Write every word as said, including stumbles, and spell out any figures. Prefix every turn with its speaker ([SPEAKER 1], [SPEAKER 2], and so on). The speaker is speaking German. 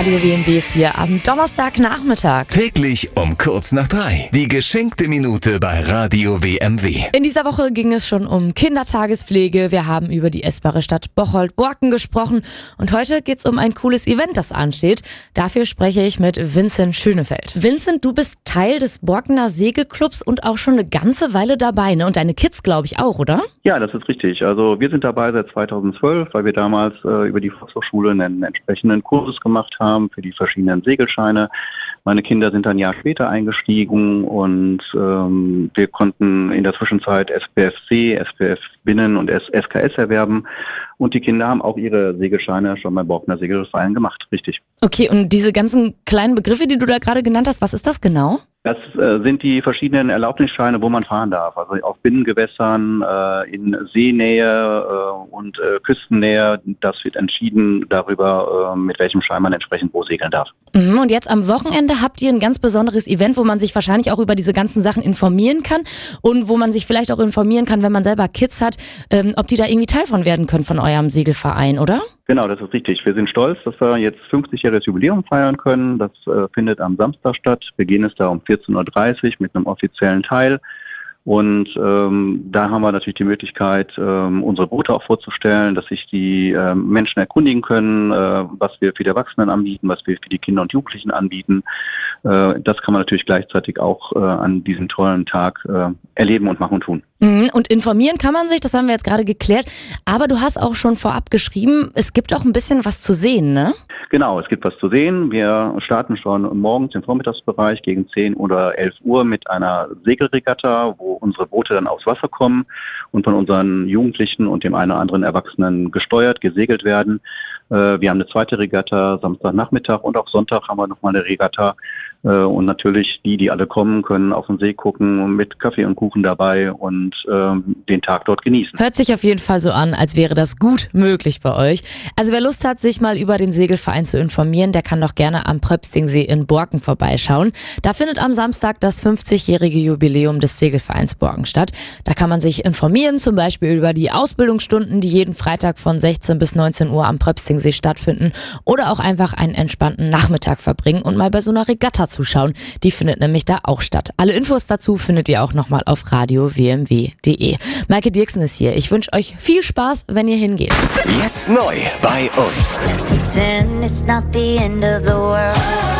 [SPEAKER 1] Radio W M W ist hier am Donnerstagnachmittag.
[SPEAKER 2] Täglich um kurz nach drei. Die geschenkte Minute bei Radio W M W.
[SPEAKER 1] In dieser Woche ging es schon um Kindertagespflege. Wir haben über die essbare Stadt Bocholt-Borken gesprochen. Und heute geht es um ein cooles Event, das ansteht. Dafür spreche ich mit Vincent Schönefeld. Vincent, du bist Teil des Borkener Segelclubs und auch schon eine ganze Weile dabei, ne? Und deine Kids, glaube ich, auch, oder?
[SPEAKER 3] Ja, das ist richtig. Also wir sind dabei seit zweitausendzwölf, weil wir damals äh, über die Volkshochschule einen entsprechenden Kursus gemacht haben für die verschiedenen Segelscheine. Meine Kinder sind dann ein Jahr später eingestiegen und ähm, wir konnten in der Zwischenzeit S P F C, S P F Binnen und S K S erwerben. Und die Kinder haben auch ihre Segelscheine schon beim Borkener Segelverein gemacht, richtig.
[SPEAKER 1] Okay, und diese ganzen kleinen Begriffe, die du da gerade genannt hast, was ist das genau?
[SPEAKER 3] Das äh, sind die verschiedenen Erlaubnisscheine, wo man fahren darf. Also auf Binnengewässern, äh, in Seenähe äh, und äh, Küstennähe. Das wird entschieden darüber, äh, mit welchem Schein man entsprechend wo segeln darf.
[SPEAKER 1] Mhm, und jetzt am Wochenende habt ihr ein ganz besonderes Event, wo man sich wahrscheinlich auch über diese ganzen Sachen informieren kann und wo man sich vielleicht auch informieren kann, wenn man selber Kids hat, ähm, ob die da irgendwie Teil von werden können von eurem Segelverein, oder?
[SPEAKER 3] Genau, das ist richtig. Wir sind stolz, dass wir jetzt fünfzigjähriges Jubiläum feiern können. Das äh, findet am Samstag statt. Beginn ist da um vierzehn Uhr dreißig mit einem offiziellen Teil. Und ähm, da haben wir natürlich die Möglichkeit, ähm, unsere Boote auch vorzustellen, dass sich die äh, Menschen erkundigen können, äh, was wir für die Erwachsenen anbieten, was wir für die Kinder und Jugendlichen anbieten. Äh, das kann man natürlich gleichzeitig auch äh, an diesem tollen Tag äh, erleben und machen und tun.
[SPEAKER 1] Mhm, und informieren kann man sich, das haben wir jetzt gerade geklärt. Aber du hast auch schon vorab geschrieben, es gibt auch ein bisschen was zu sehen, ne?
[SPEAKER 3] Genau, es gibt was zu sehen. Wir starten schon morgens im Vormittagsbereich gegen zehn oder elf Uhr mit einer Segelregatta, wo unsere Boote dann aufs Wasser kommen und von unseren Jugendlichen und dem einen oder anderen Erwachsenen gesteuert, gesegelt werden. Wir haben eine zweite Regatta Samstagnachmittag und auch Sonntag haben wir nochmal eine Regatta. Und natürlich die, die alle kommen, können auf den See gucken mit Kaffee und Kuchen dabei und ähm, den Tag dort genießen.
[SPEAKER 1] Hört sich auf jeden Fall so an, als wäre das gut möglich bei euch. Also wer Lust hat, sich mal über den Segelverein zu informieren, der kann doch gerne am Pröpstingsee in Borken vorbeischauen. Da findet am Samstag das fünfzigjährige Jubiläum des Segelvereins Borken statt. Da kann man sich informieren, zum Beispiel über die Ausbildungsstunden, die jeden Freitag von sechzehn bis neunzehn Uhr am Pröpstingsee stattfinden, oder auch einfach einen entspannten Nachmittag verbringen und mal bei so einer Regatta zuschauen. Die findet nämlich da auch statt. Alle Infos dazu findet ihr auch nochmal auf radio w m w punkt d e. Maike Dirksen ist hier. Ich wünsche euch viel Spaß, wenn ihr hingeht.
[SPEAKER 2] Jetzt neu bei uns.
[SPEAKER 4] Pretend it's not the end of the world.